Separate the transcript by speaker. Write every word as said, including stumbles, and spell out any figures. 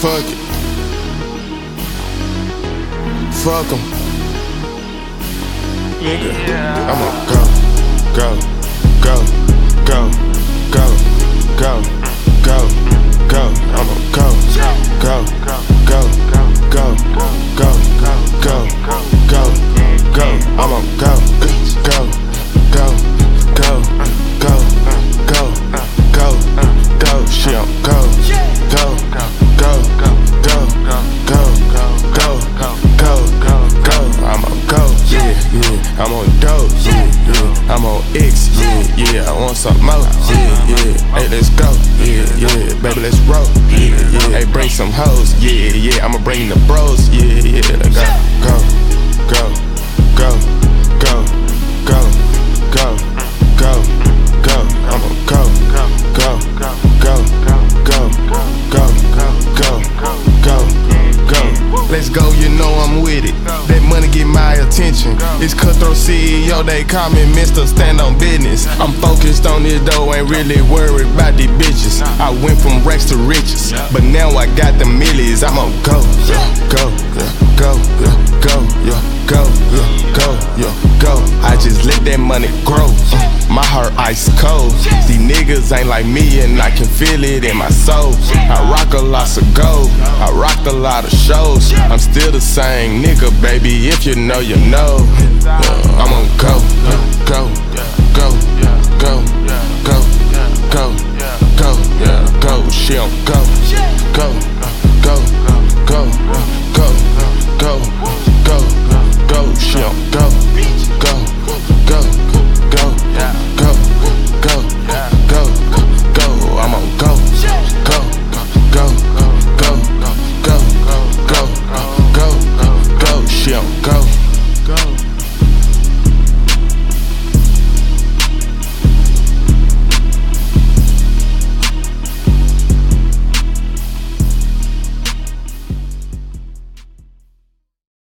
Speaker 1: Fuck it. Fuck 'em. Nigga, I'ma go, go, go, go, go, go, go, go. I'ma go, go, go, go, go, go, go, go, go. I'ma go, go, go, go, go, go, go, go. She on go, go, go, go, go, go, go, go, go, go. I'ma go, yeah, yeah. I'm on dope, yeah, yeah. I'm on X, yeah, yeah. I want some more, yeah, yeah. Hey, let's go, yeah, yeah. Baby, let's roll, yeah, yeah. Hey, bring some hoes, yeah, yeah. I'ma bring the bros, yeah, yeah. Let's go, go, go, go, go, go, go, go, go. I'ma go, go, go, go, go, go, go, go, go, go. Let's go, you know I'm with it. That money get my attention. It's Cutthroat C E O, they call me Mister Stand on Business. I'm focused on this dough, ain't really worried about these bitches. I went from racks to riches, but now I got the millies. I'ma go, go, go, go, go, go, go, go, go. I just let that money grow. My heart ice cold. These niggas ain't like me and I can feel it in my soul. I rock a lot of gold, I rocked a lot of shows. I'm still the same nigga, baby, if you know, you know. uh, I'm on go, go, go,